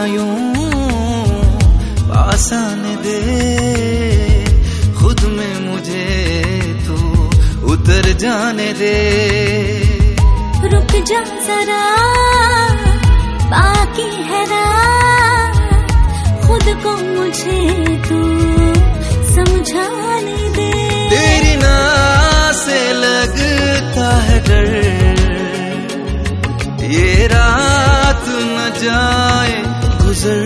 यूं आसान दे, खुद में मुझे तू उतर जाने दे। रुक जा जरा बाकी है रात, खुद को मुझे तू समझाने दे। तेरी नाज़ से लगता है डर, ये रात न जाए गुजर।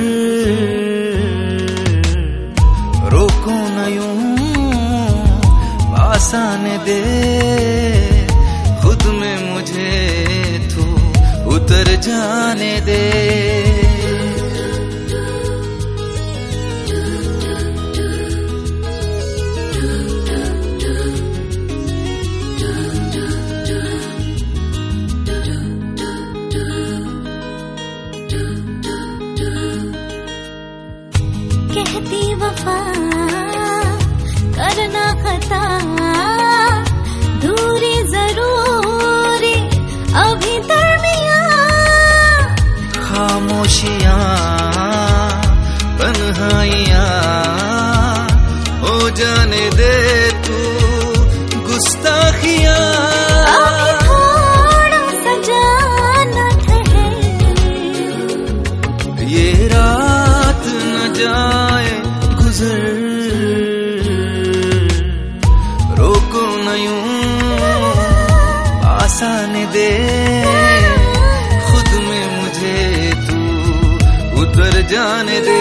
रोको न यूं आसान दे, खुद में मुझे तू उतर जाने दे। कहती वफा करना खता, दूरी जरूरी अभी दरमियां। खामोशियां तन्हाइयां हो जाने दे तू गुस्ताखियां। थोड़ा सा जाना ये रात न जाए गुजर। रोको न यूं आसान दे, खुद में मुझे तू उतर जाने दे।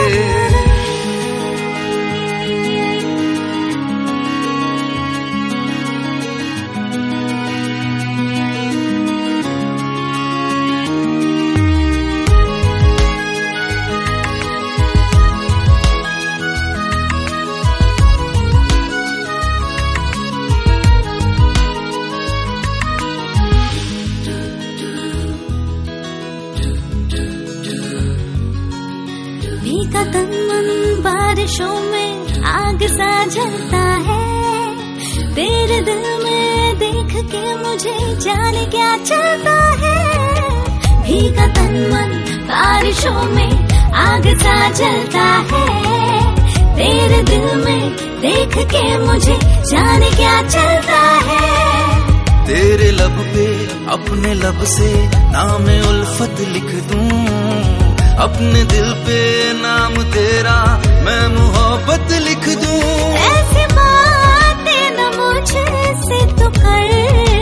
भीगा तन मन बारिशों में आग सा जलता है, तेरे दिल में देख के मुझे जाने क्या चलता है। भीगा तन मन बारिशों में आग सा जलता है, तेरे दिल में देख के मुझे जाने क्या चलता है। तेरे लब पे अपने लब से नाम उल्फत लिख दूं, अपने दिल पे नाम तेरा मैं मोहब्बत लिख दूं। ऐसी बातें न मुझसे तो कर,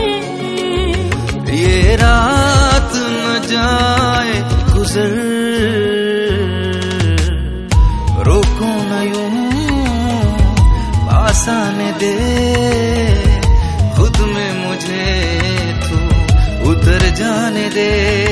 ये रात न जाए गुजर। रोको न यूं आसान दे, खुद में मुझे तू उतर जाने दे।